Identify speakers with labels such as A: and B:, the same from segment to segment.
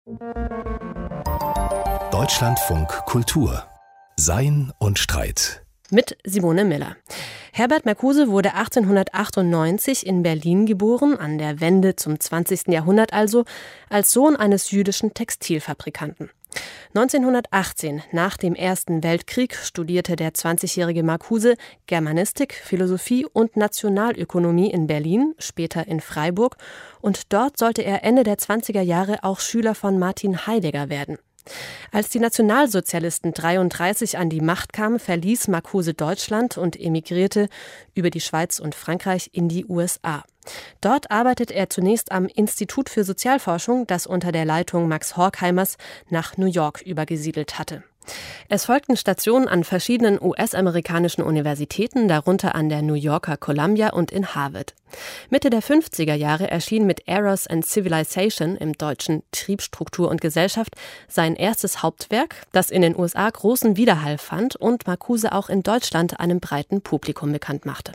A: Deutschlandfunk Kultur. Sein und Streit.
B: Mit Simone Miller. Herbert Marcuse wurde 1898 in Berlin geboren, an der Wende zum 20. Jahrhundert also, als Sohn eines jüdischen Textilfabrikanten. 1918, nach dem Ersten Weltkrieg, studierte der 20-jährige Marcuse Germanistik, Philosophie und Nationalökonomie in Berlin, später in Freiburg, und dort sollte er Ende der 20er Jahre auch Schüler von Martin Heidegger werden. Als die Nationalsozialisten 1933 an die Macht kamen, verließ Marcuse Deutschland und emigrierte über die Schweiz und Frankreich in die USA. Dort arbeitet er zunächst am Institut für Sozialforschung, das unter der Leitung Max Horkheimers nach New York übergesiedelt hatte. Es folgten Stationen an verschiedenen US-amerikanischen Universitäten, darunter an der New Yorker Columbia und in Harvard. Mitte der 50er Jahre erschien mit Eros and Civilization, im Deutschen Triebstruktur und Gesellschaft, sein erstes Hauptwerk, das in den USA großen Widerhall fand und Marcuse auch in Deutschland einem breiten Publikum bekannt machte.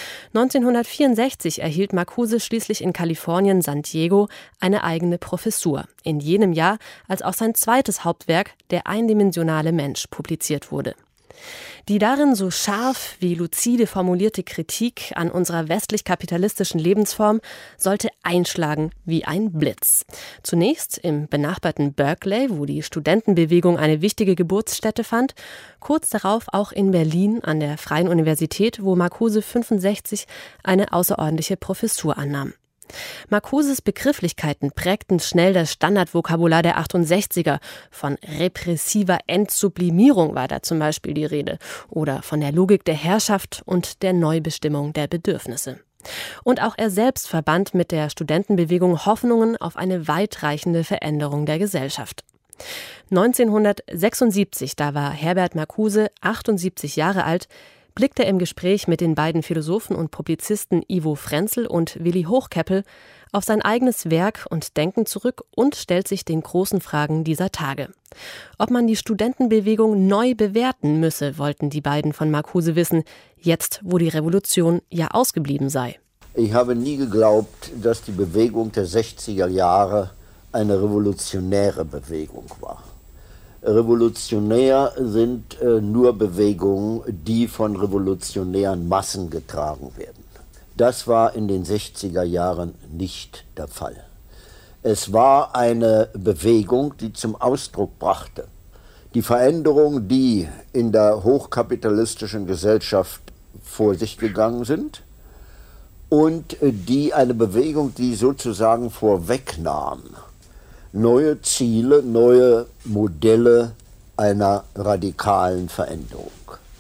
B: 1964 erhielt Marcuse schließlich in Kalifornien, San Diego, eine eigene Professur. In jenem Jahr, als auch sein zweites Hauptwerk, Der eindimensionale Mensch, publiziert wurde. Die darin so scharf wie luzide formulierte Kritik an unserer westlich-kapitalistischen Lebensform sollte einschlagen wie ein Blitz. Zunächst im benachbarten Berkeley, wo die Studentenbewegung eine wichtige Geburtsstätte fand, kurz darauf auch in Berlin an der Freien Universität, wo Marcuse 1965 eine außerordentliche Professur annahm. Marcuses Begrifflichkeiten prägten schnell das Standardvokabular der 68er. Von repressiver Entsublimierung war da zum Beispiel die Rede. Oder von der Logik der Herrschaft und der Neubestimmung der Bedürfnisse. Und auch er selbst verband mit der Studentenbewegung Hoffnungen auf eine weitreichende Veränderung der Gesellschaft. 1976, da war Herbert Marcuse 78 Jahre alt, blickte er im Gespräch mit den beiden Philosophen und Publizisten Ivo Frenzel und Willi Hochkeppel auf sein eigenes Werk und Denken zurück und stellt sich den großen Fragen dieser Tage. Ob man die Studentenbewegung neu bewerten müsse, wollten die beiden von Marcuse wissen, jetzt wo die Revolution ja ausgeblieben sei.
C: Ich habe nie geglaubt, dass die Bewegung der 60er Jahre eine revolutionäre Bewegung war. Revolutionär sind nur Bewegungen, die von revolutionären Massen getragen werden. Das war in den 60er Jahren nicht der Fall. Es war eine Bewegung, die zum Ausdruck brachte, die Veränderungen, die in der hochkapitalistischen Gesellschaft vor sich gegangen sind, und die eine Bewegung, die sozusagen vorwegnahm, neue Ziele, neue Modelle einer radikalen Veränderung.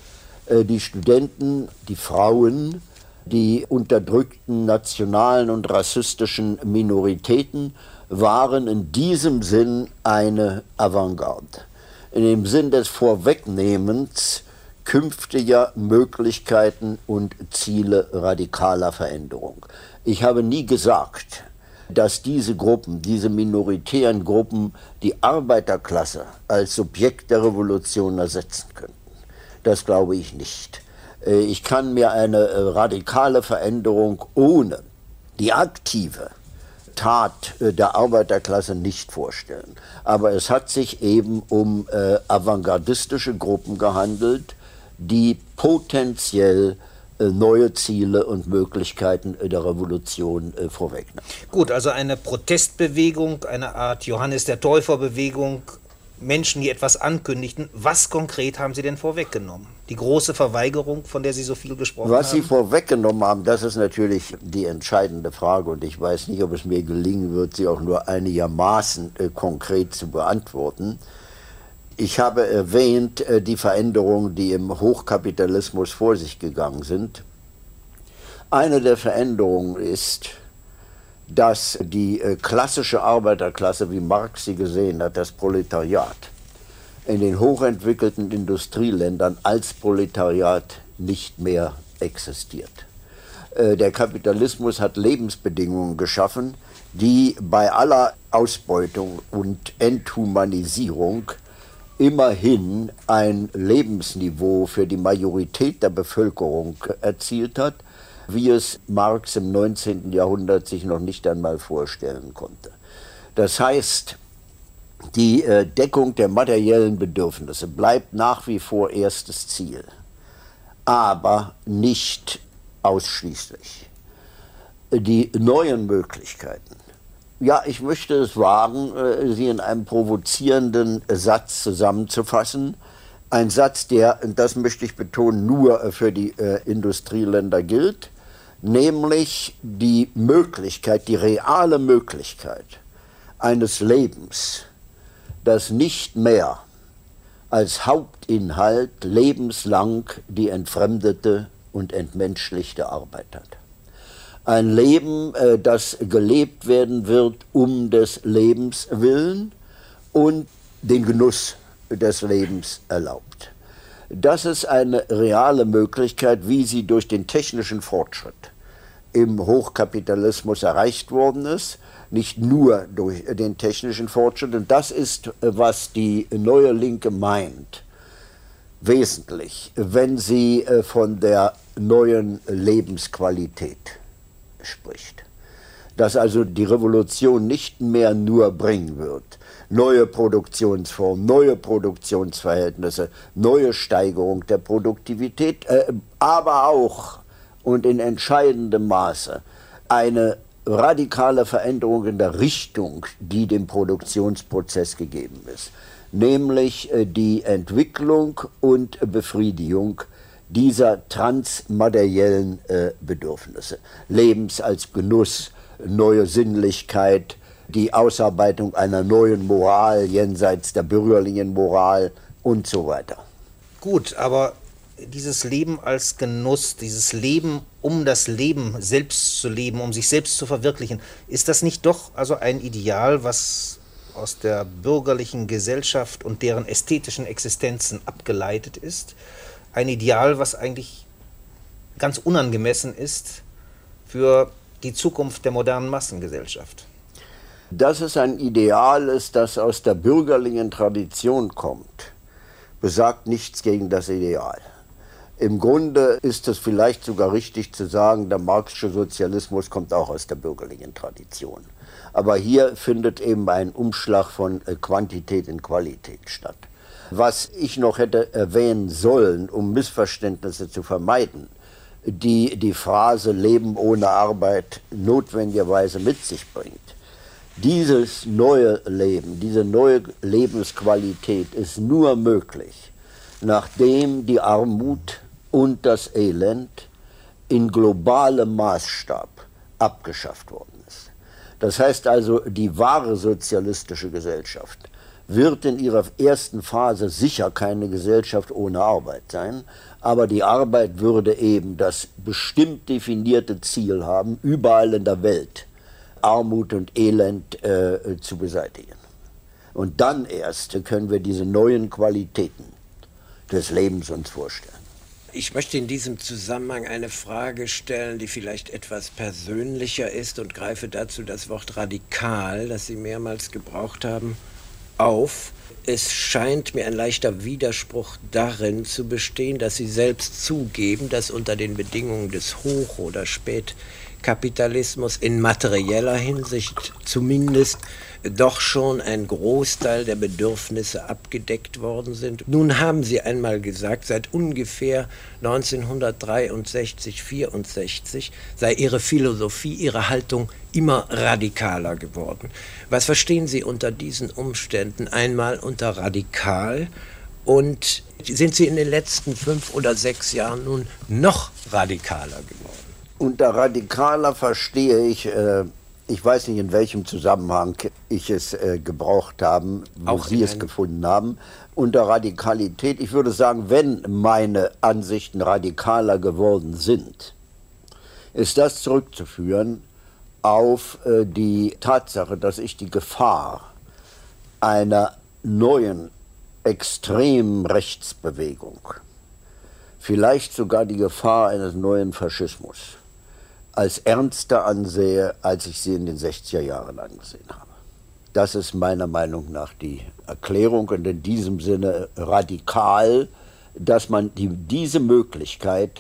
C: Die Studenten, die Frauen, die unterdrückten nationalen und rassistischen Minoritäten waren in diesem Sinn eine Avantgarde. In dem Sinn des Vorwegnehmens künftiger Möglichkeiten und Ziele radikaler Veränderung. Ich habe nie gesagt, dass diese Gruppen, diese minoritären Gruppen, die Arbeiterklasse als Subjekt der Revolution ersetzen könnten. Das glaube ich nicht. Ich kann mir eine radikale Veränderung ohne die aktive Tat der Arbeiterklasse nicht vorstellen. Aber es hat sich eben um avantgardistische Gruppen gehandelt, die potenziell neue Ziele und Möglichkeiten der Revolution vorwegnehmen.
D: Gut, also eine Protestbewegung, eine Art Johannes der Täufer-Bewegung, Menschen, die etwas ankündigten. Was konkret haben Sie denn vorweggenommen? Die große Verweigerung, von der Sie so viel gesprochen haben?
C: Was Sie vorweggenommen haben, das ist natürlich die entscheidende Frage und ich weiß nicht, ob es mir gelingen wird, sie auch nur einigermaßen konkret zu beantworten. Ich habe erwähnt, die Veränderungen, die im Hochkapitalismus vor sich gegangen sind. Eine der Veränderungen ist, dass die klassische Arbeiterklasse, wie Marx sie gesehen hat, das Proletariat, in den hochentwickelten Industrieländern als Proletariat nicht mehr existiert. Der Kapitalismus hat Lebensbedingungen geschaffen, die bei aller Ausbeutung und Enthumanisierung immerhin ein Lebensniveau für die Majorität der Bevölkerung erzielt hat, wie es Marx im 19. Jahrhundert sich noch nicht einmal vorstellen konnte. Das heißt, Die Deckung der materiellen Bedürfnisse bleibt nach wie vor erstes Ziel, aber nicht ausschließlich. Die neuen Möglichkeiten. Ja, ich möchte es wagen, sie in einem provozierenden Satz zusammenzufassen. Ein Satz, der, das möchte ich betonen, nur für die Industrieländer gilt, nämlich die Möglichkeit, die reale Möglichkeit eines Lebens, das nicht mehr als Hauptinhalt lebenslang die entfremdete und entmenschlichte Arbeit hat. Ein Leben, das gelebt werden wird um des Lebens willen und den Genuss des Lebens erlaubt. Das ist eine reale Möglichkeit, wie sie durch den technischen Fortschritt im Hochkapitalismus erreicht worden ist, nicht nur durch den technischen Fortschritt. Und das ist, was die neue Linke meint, wesentlich, wenn sie von der neuen Lebensqualität spricht. Dass also die Revolution nicht mehr nur bringen wird, neue Produktionsformen, neue Produktionsverhältnisse, neue Steigerung der Produktivität, aber auch und in entscheidendem Maße eine radikale Veränderung in der Richtung, die dem Produktionsprozess gegeben ist, nämlich die Entwicklung und Befriedigung dieser transmateriellen Bedürfnisse. Lebens als Genuss, neue Sinnlichkeit, die Ausarbeitung einer neuen Moral jenseits der bürgerlichen Moral und so weiter.
D: Gut, aber dieses Leben als Genuss, dieses Leben, um das Leben selbst zu leben, um sich selbst zu verwirklichen, ist das nicht doch also ein Ideal, was aus der bürgerlichen Gesellschaft und deren ästhetischen Existenzen abgeleitet ist? Ein Ideal, was eigentlich ganz unangemessen ist für die Zukunft der modernen Massengesellschaft.
C: Dass es ein Ideal ist, das aus der bürgerlichen Tradition kommt, besagt nichts gegen das Ideal. Im Grunde ist es vielleicht sogar richtig zu sagen, der marxische Sozialismus kommt auch aus der bürgerlichen Tradition. Aber hier findet eben ein Umschlag von Quantität in Qualität statt. Was ich noch hätte erwähnen sollen, um Missverständnisse zu vermeiden, die Phrase Leben ohne Arbeit notwendigerweise mit sich bringt. Dieses neue Leben, diese neue Lebensqualität ist nur möglich, nachdem die Armut und das Elend in globalem Maßstab abgeschafft worden ist. Das heißt also, die wahre sozialistische Gesellschaft wird in ihrer ersten Phase sicher keine Gesellschaft ohne Arbeit sein, aber die Arbeit würde eben das bestimmt definierte Ziel haben, überall in der Welt Armut und Elend zu beseitigen. Und dann erst können wir diese neuen Qualitäten des Lebens uns vorstellen.
E: Ich möchte in diesem Zusammenhang eine Frage stellen, die vielleicht etwas persönlicher ist und greife dazu das Wort radikal, das Sie mehrmals gebraucht haben, auf. Es scheint mir ein leichter Widerspruch darin zu bestehen, dass Sie selbst zugeben, dass unter den Bedingungen des Hoch- oder Spätkapitalismus in materieller Hinsicht zumindest doch schon ein Großteil der Bedürfnisse abgedeckt worden sind. Nun haben Sie einmal gesagt, seit ungefähr 1963, 64 sei Ihre Philosophie, Ihre Haltung immer radikaler geworden. Was verstehen Sie unter diesen Umständen einmal unter radikal und sind Sie in den letzten 5 oder 6 Jahren nun noch radikaler geworden?
C: Unter radikaler verstehe ich weiß nicht, in welchem Zusammenhang ich es gebraucht habe, wo Sie es gefunden haben. Unter Radikalität, ich würde sagen, wenn meine Ansichten radikaler geworden sind, ist das zurückzuführen auf die Tatsache, dass ich die Gefahr einer neuen extremen Rechtsbewegung, vielleicht sogar die Gefahr eines neuen Faschismus, als ernster ansehe, als ich sie in den 60er Jahren angesehen habe. Das ist meiner Meinung nach die Erklärung und in diesem Sinne radikal, dass man diese Möglichkeit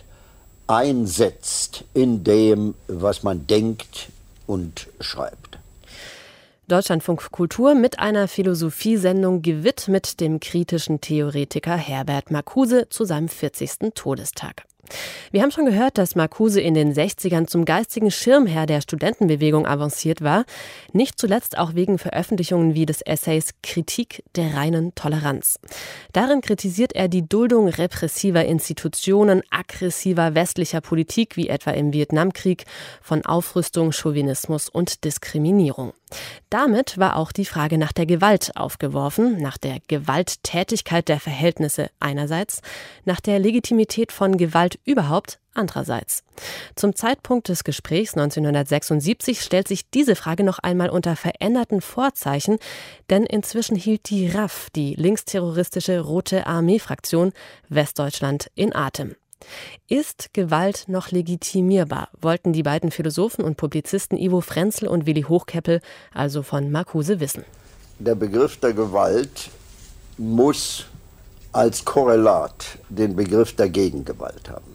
C: einsetzt in dem, was man denkt und schreibt.
B: Deutschlandfunk Kultur mit einer Philosophiesendung gewidmet dem kritischen Theoretiker Herbert Marcuse zu seinem 40. Todestag. Wir haben schon gehört, dass Marcuse in den 60ern zum geistigen Schirmherr der Studentenbewegung avanciert war, nicht zuletzt auch wegen Veröffentlichungen wie des Essays Kritik der reinen Toleranz. Darin kritisiert er die Duldung repressiver Institutionen, aggressiver westlicher Politik, wie etwa im Vietnamkrieg, von Aufrüstung, Chauvinismus und Diskriminierung. Damit war auch die Frage nach der Gewalt aufgeworfen, nach der Gewalttätigkeit der Verhältnisse einerseits, nach der Legitimität von Gewalt überhaupt andererseits. Zum Zeitpunkt des Gesprächs 1976 stellt sich diese Frage noch einmal unter veränderten Vorzeichen, denn inzwischen hielt die RAF, die linksterroristische Rote Armee-Fraktion, Westdeutschland in Atem. Ist Gewalt noch legitimierbar, wollten die beiden Philosophen und Publizisten Ivo Frenzel und Willi Hochkeppel also von Marcuse wissen.
C: Der Begriff der Gewalt muss als Korrelat den Begriff der Gegengewalt haben.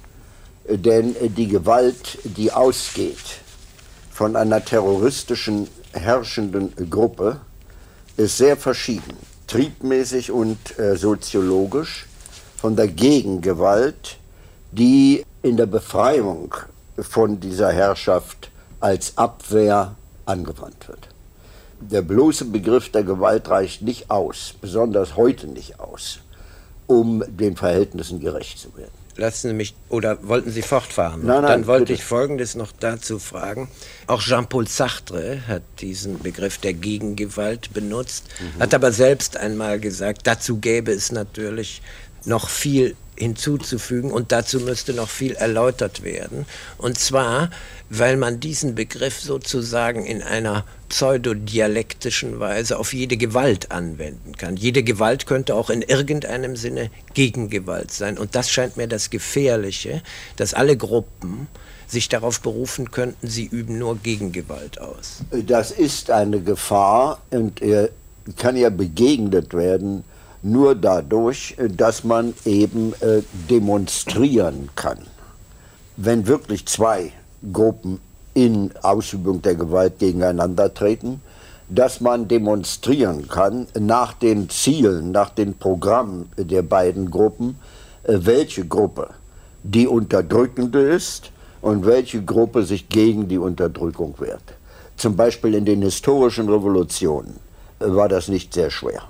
C: Denn die Gewalt, die ausgeht von einer terroristischen, herrschenden Gruppe, ist sehr verschieden, triebmäßig und soziologisch, von der Gegengewalt, die in der Befreiung von dieser Herrschaft als Abwehr angewandt wird. Der bloße Begriff der Gewalt reicht nicht aus, besonders heute nicht aus, um den Verhältnissen gerecht zu werden.
E: Lassen Sie mich, oder wollten Sie fortfahren?
C: Nein,
E: Dann wollte
C: bitte.
E: ich Folgendes noch dazu fragen. Auch Jean-Paul Sartre hat diesen Begriff der Gegengewalt benutzt, hat aber selbst einmal gesagt, dazu gäbe es natürlich noch viel hinzuzufügen und dazu müsste noch viel erläutert werden. Und zwar, weil man diesen Begriff sozusagen in einer pseudodialektischen Weise auf jede Gewalt anwenden kann. Jede Gewalt könnte auch in irgendeinem Sinne Gegengewalt sein. Und das scheint mir das Gefährliche, dass alle Gruppen sich darauf berufen könnten, sie üben nur Gegengewalt aus.
C: Das ist eine Gefahr und er kann ja begegnet werden nur dadurch, dass man eben demonstrieren kann. Wenn wirklich zwei Gruppen in Ausübung der Gewalt gegeneinander treten, dass man demonstrieren kann nach den Zielen, nach den Programmen der beiden Gruppen, welche Gruppe die Unterdrückende ist und welche Gruppe sich gegen die Unterdrückung wehrt. Zum Beispiel in den historischen Revolutionen war das nicht sehr schwer.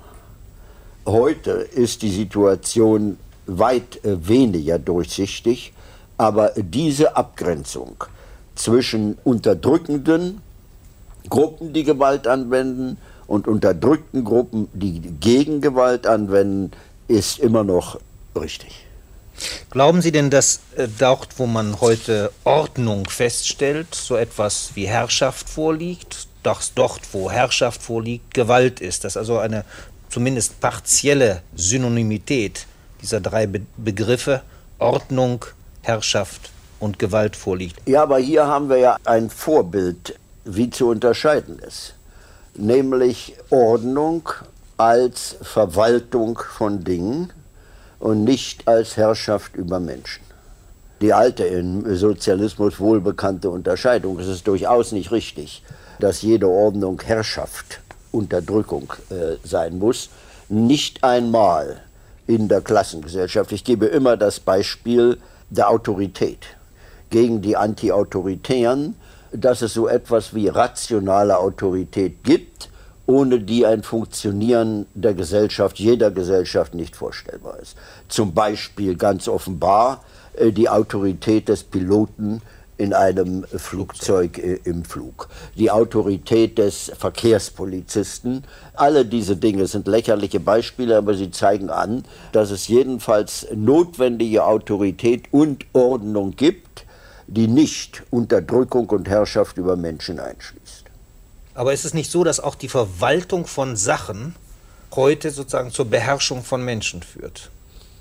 C: Heute ist die Situation weit weniger durchsichtig, aber diese Abgrenzung zwischen unterdrückenden Gruppen, die Gewalt anwenden, und unterdrückten Gruppen, die gegen Gewalt anwenden, ist immer noch richtig.
D: Glauben Sie denn, dass dort, wo man heute Ordnung feststellt, so etwas wie Herrschaft vorliegt, dass dort, wo Herrschaft vorliegt, Gewalt ist, dass also eine zumindest partielle Synonymität dieser drei Begriffe Ordnung, Herrschaft und Gewalt vorliegt?
C: Ja, aber hier haben wir ja ein Vorbild, wie zu unterscheiden ist. Nämlich Ordnung als Verwaltung von Dingen und nicht als Herrschaft über Menschen. Die alte, im Sozialismus wohlbekannte Unterscheidung, es ist durchaus nicht richtig, dass jede Ordnung Herrschaft, Unterdrückung sein muss. Nicht einmal in der Klassengesellschaft. Ich gebe immer das Beispiel der Autorität gegen die Anti-Autoritären, dass es so etwas wie rationale Autorität gibt, ohne die ein Funktionieren der Gesellschaft, jeder Gesellschaft nicht vorstellbar ist. Zum Beispiel ganz offenbar die Autorität des Piloten in einem Flugzeug im Flug, die Autorität des Verkehrspolizisten. Alle diese Dinge sind lächerliche Beispiele, aber sie zeigen an, dass es jedenfalls notwendige Autorität und Ordnung gibt, die nicht Unterdrückung und Herrschaft über Menschen einschließt.
D: Aber ist es nicht so, dass auch die Verwaltung von Sachen heute sozusagen zur Beherrschung von Menschen führt?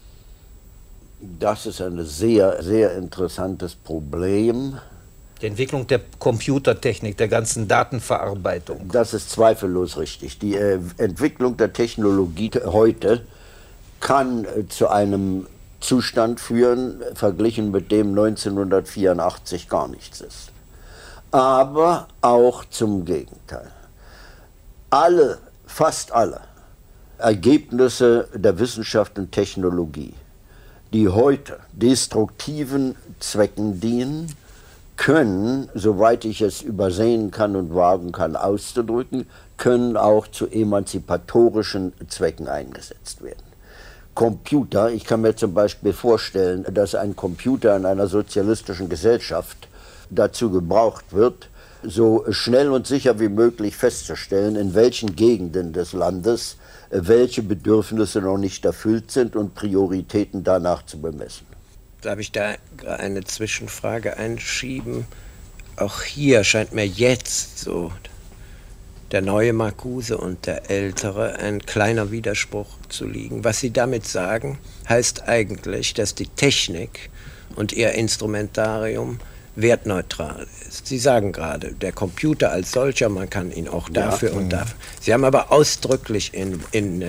C: Das ist ein sehr, sehr interessantes Problem.
D: Die Entwicklung der Computertechnik, der ganzen Datenverarbeitung.
C: Das ist zweifellos richtig. Die Entwicklung der Technologie heute kann zu einem Zustand führen, verglichen mit dem 1984 gar nichts ist. Aber auch zum Gegenteil. fast alle Ergebnisse der Wissenschaft und Technologie, die heute destruktiven Zwecken dienen, können, soweit ich es übersehen kann und wagen kann auszudrücken, können auch zu emanzipatorischen Zwecken eingesetzt werden. Computer, ich kann mir zum Beispiel vorstellen, dass ein Computer in einer sozialistischen Gesellschaft dazu gebraucht wird, so schnell und sicher wie möglich festzustellen, in welchen Gegenden des Landes welche Bedürfnisse noch nicht erfüllt sind und Prioritäten danach zu bemessen.
E: Darf ich da eine Zwischenfrage einschieben? Auch hier scheint mir jetzt so der neue Marcuse und der ältere ein kleiner Widerspruch zu liegen. Was Sie damit sagen, heißt eigentlich, dass die Technik und ihr Instrumentarium wertneutral ist. Sie sagen gerade, der Computer als solcher, man kann ihn auch dafür und dafür. Sie haben aber ausdrücklich in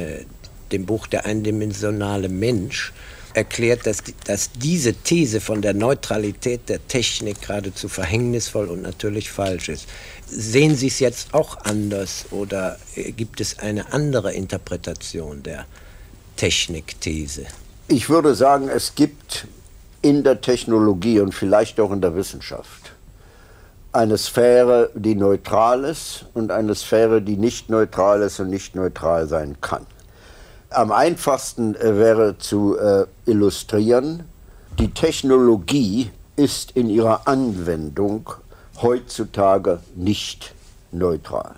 E: dem Buch Der eindimensionale Mensch erklärt, dass diese These von der Neutralität der Technik geradezu verhängnisvoll und natürlich falsch ist. Sehen Sie es jetzt auch anders oder gibt es eine andere Interpretation der Technikthese?
C: Ich würde sagen, es gibt in der Technologie und vielleicht auch in der Wissenschaft eine Sphäre, die neutral ist und eine Sphäre, die nicht neutral ist und nicht neutral sein kann. Am einfachsten wäre zu illustrieren, die Technologie ist in ihrer Anwendung heutzutage nicht neutral.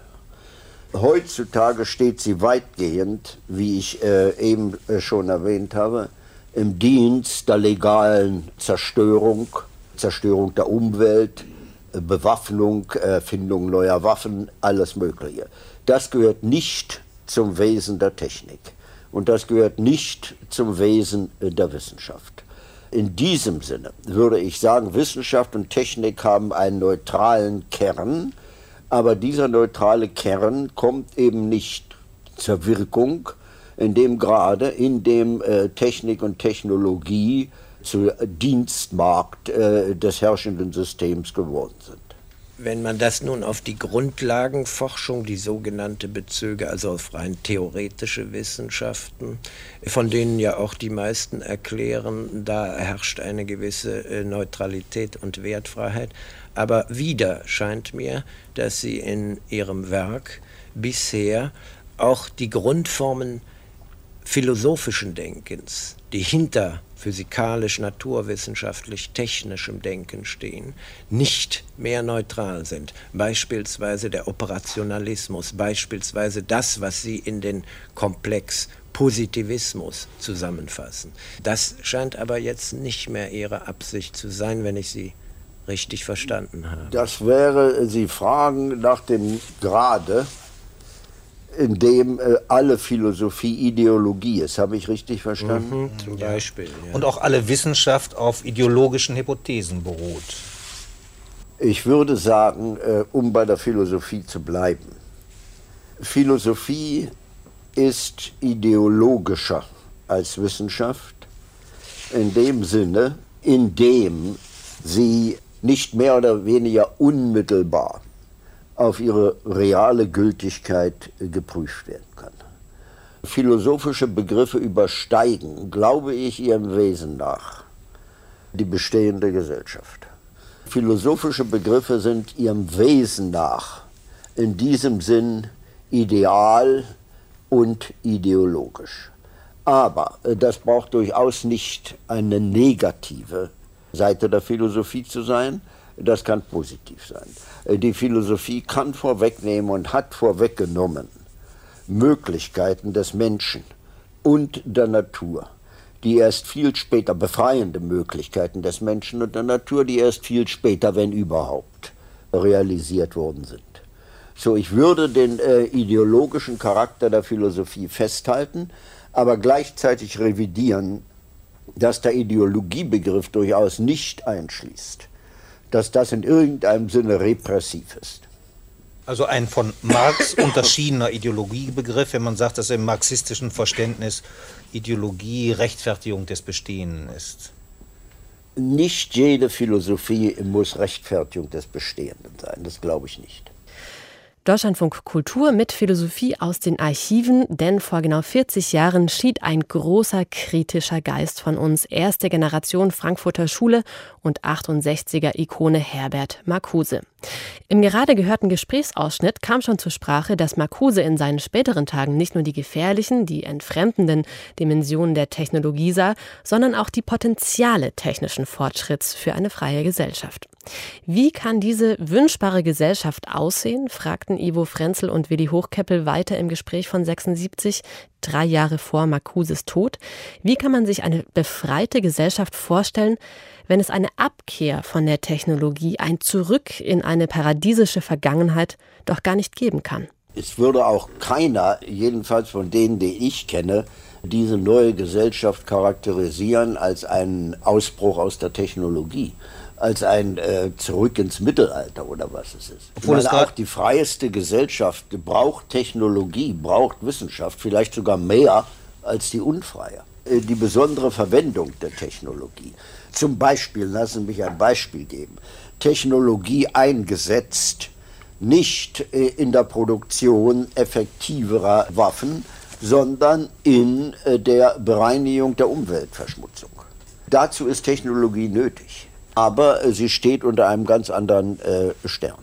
C: Heutzutage steht sie weitgehend, wie ich eben schon erwähnt habe, im Dienst der legalen Zerstörung der Umwelt, Bewaffnung, Erfindung neuer Waffen, alles Mögliche. Das gehört nicht zum Wesen der Technik. Und das gehört nicht zum Wesen der Wissenschaft. In diesem Sinne würde ich sagen, Wissenschaft und Technik haben einen neutralen Kern, aber dieser neutrale Kern kommt eben nicht zur Wirkung, in dem Technik und Technologie zu Dienstmarkt des herrschenden Systems geworden sind.
E: Wenn man das nun auf die Grundlagenforschung, die sogenannte bezöge, also auf rein theoretische Wissenschaften, von denen ja auch die meisten erklären, da herrscht eine gewisse Neutralität und Wertfreiheit. Aber wieder scheint mir, dass Sie in Ihrem Werk bisher auch die Grundformen philosophischen Denkens, die hinter physikalisch, naturwissenschaftlich, technischem Denken stehen, nicht mehr neutral sind. Beispielsweise der Operationalismus, beispielsweise das, was Sie in den Komplex Positivismus zusammenfassen. Das scheint aber jetzt nicht mehr Ihre Absicht zu sein, wenn ich Sie richtig verstanden habe.
C: Das wäre, Sie fragen nach dem Grade, in dem alle Philosophie Ideologie ist. Habe ich richtig verstanden?
E: Zum Beispiel. Ja.
D: Und auch alle Wissenschaft auf ideologischen Hypothesen beruht.
C: Ich würde sagen, um bei der Philosophie zu bleiben, Philosophie ist ideologischer als Wissenschaft, in dem Sinne, in dem sie nicht mehr oder weniger unmittelbar auf ihre reale Gültigkeit geprüft werden kann. Philosophische Begriffe übersteigen, glaube ich, ihrem Wesen nach die bestehende Gesellschaft. Philosophische Begriffe sind ihrem Wesen nach in diesem Sinn ideal und ideologisch. Aber das braucht durchaus nicht eine negative Seite der Philosophie zu sein. Das kann positiv sein. Die Philosophie kann vorwegnehmen und hat vorweggenommen Möglichkeiten des Menschen und der Natur, die erst viel später, befreiende Möglichkeiten des Menschen und der Natur, die erst viel später, wenn überhaupt, realisiert worden sind. So, ich würde den ideologischen Charakter der Philosophie festhalten, aber gleichzeitig revidieren, dass der Ideologiebegriff durchaus nicht einschließt, dass das in irgendeinem Sinne repressiv ist.
D: Also ein von Marx unterschiedener Ideologiebegriff, wenn man sagt, dass im marxistischen Verständnis Ideologie Rechtfertigung des Bestehenden ist.
C: Nicht jede Philosophie muss Rechtfertigung des Bestehenden sein, das glaube ich nicht.
B: Deutschlandfunk Kultur mit Philosophie aus den Archiven, denn vor genau 40 Jahren schied ein großer kritischer Geist von uns, erste Generation Frankfurter Schule und 68er-Ikone Herbert Marcuse. Im gerade gehörten Gesprächsausschnitt kam schon zur Sprache, dass Marcuse in seinen späteren Tagen nicht nur die gefährlichen, die entfremdenden Dimensionen der Technologie sah, sondern auch die Potenziale technischen Fortschritts für eine freie Gesellschaft. Wie kann diese wünschbare Gesellschaft aussehen, fragten Ivo Frenzel und Willi Hochkeppel weiter im Gespräch von 76, 3 Jahre vor Marcuses Tod. Wie kann man sich eine befreite Gesellschaft vorstellen, wenn es eine Abkehr von der Technologie, ein Zurück in eine paradiesische Vergangenheit doch gar nicht geben kann?
C: Es würde auch keiner, jedenfalls von denen, die ich kenne, diese neue Gesellschaft charakterisieren als einen Ausbruch aus der Technologie, als ein Zurück ins Mittelalter oder was es ist.
D: Obwohl es
C: auch die freieste Gesellschaft braucht Technologie, braucht Wissenschaft, vielleicht sogar mehr als die unfreie. Die besondere Verwendung der Technologie. Zum Beispiel, lassen Sie mich ein Beispiel geben, Technologie eingesetzt, nicht in der Produktion effektiverer Waffen, sondern in der Bereinigung der Umweltverschmutzung. Dazu ist Technologie nötig, aber sie steht unter einem ganz anderen Stern.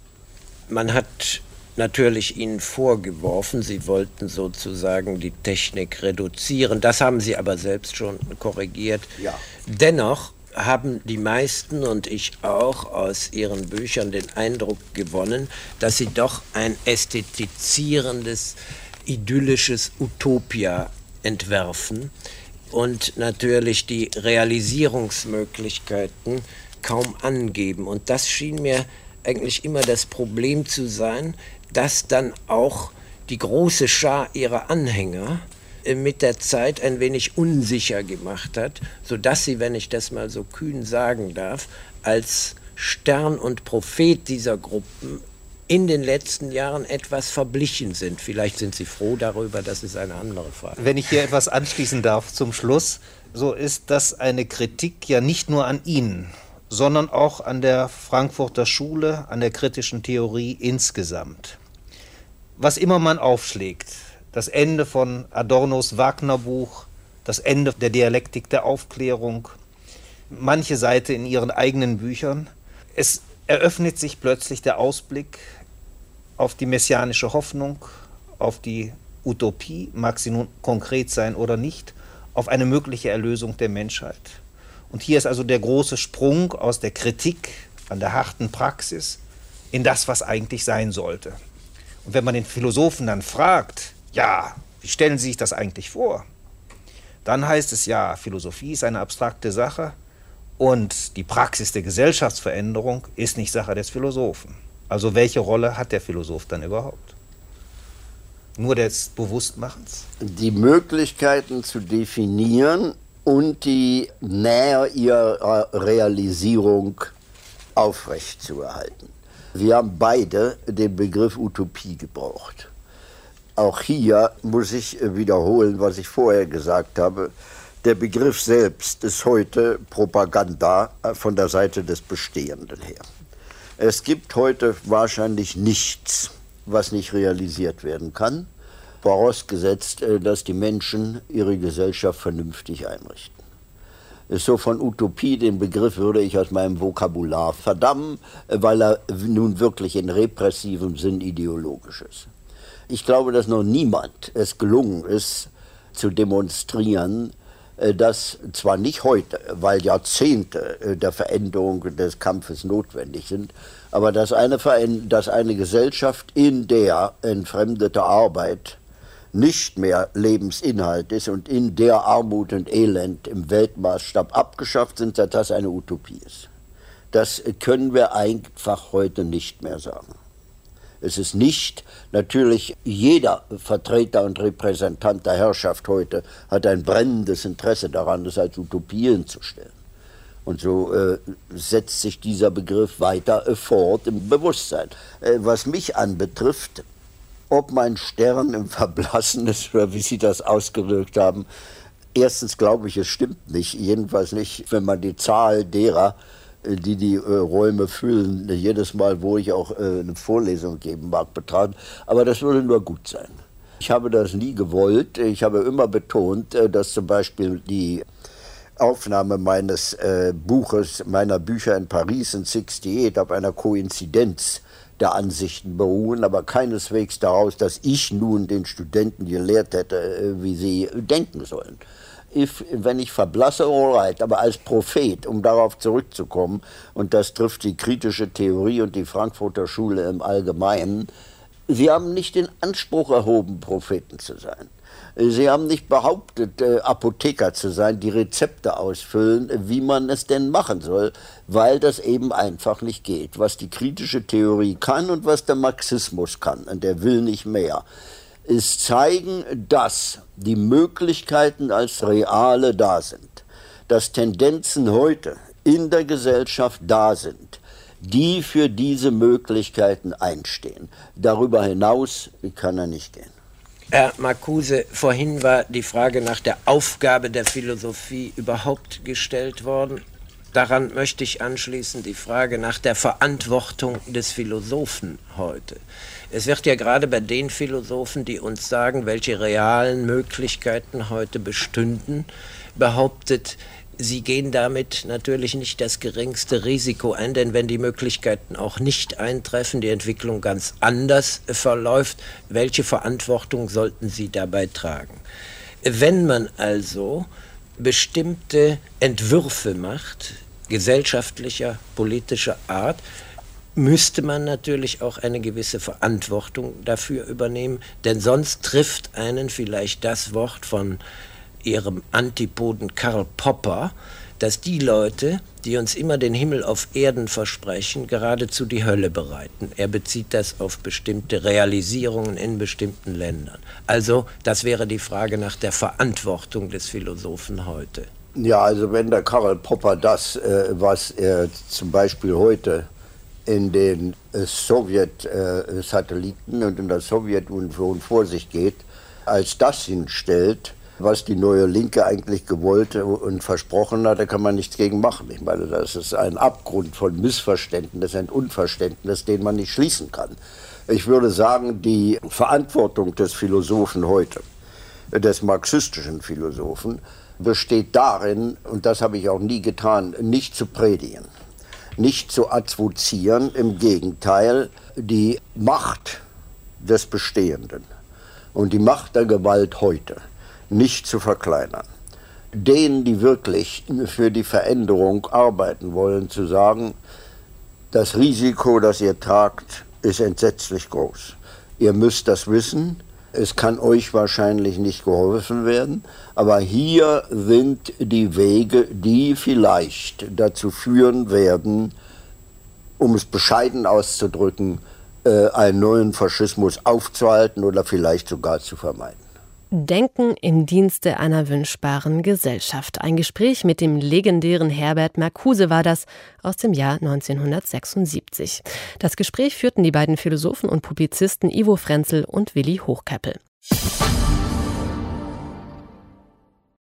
E: Man hat natürlich Ihnen vorgeworfen, Sie wollten sozusagen die Technik reduzieren. Das haben Sie aber selbst schon korrigiert.
C: Ja.
E: Dennoch haben die meisten und ich auch aus Ihren Büchern den Eindruck gewonnen, dass Sie doch ein ästhetizierendes, idyllisches Utopia entwerfen und natürlich die Realisierungsmöglichkeiten kaum angeben. Und das schien mir eigentlich immer das Problem zu sein, dass dann auch die große Schar ihrer Anhänger mit der Zeit ein wenig unsicher gemacht hat, sodass sie, wenn ich das mal so kühn sagen darf, als Stern und Prophet dieser Gruppen in den letzten Jahren etwas verblichen sind. Vielleicht sind Sie froh darüber, das ist eine andere Frage.
D: Wenn ich hier etwas anschließen darf zum Schluss, so ist das eine Kritik ja nicht nur an Ihnen, sondern auch an der Frankfurter Schule, an der kritischen Theorie insgesamt. Was immer man aufschlägt, das Ende von Adornos Wagner-Buch, das Ende der Dialektik der Aufklärung, manche Seite in ihren eigenen Büchern, es eröffnet sich plötzlich der Ausblick auf die messianische Hoffnung, auf die Utopie, mag sie nun konkret sein oder nicht, auf eine mögliche Erlösung der Menschheit. Und hier ist also der große Sprung aus der Kritik an der harten Praxis in das, was eigentlich sein sollte. Und wenn man den Philosophen dann fragt, ja, wie stellen Sie sich das eigentlich vor? Dann heißt es, ja, Philosophie ist eine abstrakte Sache und die Praxis der Gesellschaftsveränderung ist nicht Sache des Philosophen. Also welche Rolle hat der Philosoph dann überhaupt? Nur des Bewusstmachens?
C: Die Möglichkeiten zu definieren und die Nähe ihrer Realisierung aufrechtzuerhalten. Wir haben beide den Begriff Utopie gebraucht. Auch hier muss ich wiederholen, was ich vorher gesagt habe. Der Begriff selbst ist heute Propaganda von der Seite des Bestehenden her. Es gibt heute wahrscheinlich nichts, was nicht realisiert werden kann, vorausgesetzt, dass die Menschen ihre Gesellschaft vernünftig einrichten. So von Utopie, den Begriff würde ich aus meinem Vokabular verdammen, weil er nun wirklich in repressivem Sinn ideologisch ist. Ich glaube, dass noch niemand es gelungen ist, zu demonstrieren, dass zwar nicht heute, weil Jahrzehnte der Veränderung des Kampfes notwendig sind, aber dass eine Gesellschaft, in der entfremdete Arbeit nicht mehr Lebensinhalt ist und in der Armut und Elend im Weltmaßstab abgeschafft sind, dass das eine Utopie ist. Das können wir einfach heute nicht mehr sagen. Es ist nicht, natürlich jeder Vertreter und Repräsentant der Herrschaft heute hat ein brennendes Interesse daran, das als Utopie hinzustellen. Und so setzt sich dieser Begriff weiter fort im Bewusstsein. Was mich anbetrifft, ob mein Stern im Verblassen ist oder wie Sie das ausgedrückt haben, erstens glaube ich, es stimmt nicht, jedenfalls nicht, wenn man die Zahl derer die Räume füllen, jedes Mal, wo ich auch eine Vorlesung geben mag, betrachten. Aber das würde nur gut sein. Ich habe das nie gewollt. Ich habe immer betont, dass zum Beispiel die Aufnahme meiner Bücher in Paris in 1968 auf einer Koinzidenz der Ansichten beruhen, aber keineswegs daraus, dass ich nun den Studenten gelehrt hätte, wie sie denken sollen. Wenn ich verblasse, alright, aber als Prophet, um darauf zurückzukommen, und das trifft die kritische Theorie und die Frankfurter Schule im Allgemeinen, sie haben nicht den Anspruch erhoben, Propheten zu sein. Sie haben nicht behauptet, Apotheker zu sein, die Rezepte ausfüllen, wie man es denn machen soll, weil das eben einfach nicht geht. Was die kritische Theorie kann und was der Marxismus kann, und der will nicht mehr, ist zeigen, dass die Möglichkeiten als reale da sind, dass Tendenzen heute in der Gesellschaft da sind, die für diese Möglichkeiten einstehen. Darüber hinaus kann er nicht gehen.
E: Herr Marcuse, vorhin war die Frage nach der Aufgabe der Philosophie überhaupt gestellt worden. Daran möchte ich anschließen die Frage nach der Verantwortung des Philosophen heute. Es wird ja gerade bei den Philosophen, die uns sagen, welche realen Möglichkeiten heute bestünden, behauptet, sie gehen damit natürlich nicht das geringste Risiko ein, denn wenn die Möglichkeiten auch nicht eintreffen, die Entwicklung ganz anders verläuft, welche Verantwortung sollten sie dabei tragen? Wenn man also bestimmte Entwürfe macht, gesellschaftlicher, politischer Art, müsste man natürlich auch eine gewisse Verantwortung dafür übernehmen, denn sonst trifft einen vielleicht das Wort von ihrem Antipoden Karl Popper, dass die Leute, die uns immer den Himmel auf Erden versprechen, geradezu die Hölle bereiten. Er bezieht das auf bestimmte Realisierungen in bestimmten Ländern. Also, das wäre die Frage nach der Verantwortung des Philosophen heute.
C: Ja, also wenn der Karl Popper das, was er zum Beispiel heute in den Sowjet-Satelliten und in der Sowjetunion vor sich geht, als das hinstellt, was die neue Linke eigentlich gewollt und versprochen hat, da kann man nichts gegen machen. Ich meine, das ist ein Abgrund von Missverständnis, ein Unverständnis, den man nicht schließen kann. Ich würde sagen, die Verantwortung des Philosophen heute, des marxistischen Philosophen, besteht darin, und das habe ich auch nie getan, nicht zu predigen, nicht zu advozieren, im Gegenteil, die Macht des Bestehenden und die Macht der Gewalt heute nicht zu verkleinern. Denen, die wirklich für die Veränderung arbeiten wollen, zu sagen, das Risiko, das ihr tragt, ist entsetzlich groß. Ihr müsst das wissen, es kann euch wahrscheinlich nicht geholfen werden, aber hier sind die Wege, die vielleicht dazu führen werden, um es bescheiden auszudrücken, einen neuen Faschismus aufzuhalten oder vielleicht sogar zu vermeiden.
B: Denken im Dienste einer wünschbaren Gesellschaft. Ein Gespräch mit dem legendären Herbert Marcuse war das aus dem Jahr 1976. Das Gespräch führten die beiden Philosophen und Publizisten Ivo Frenzel und Willi Hochkeppel.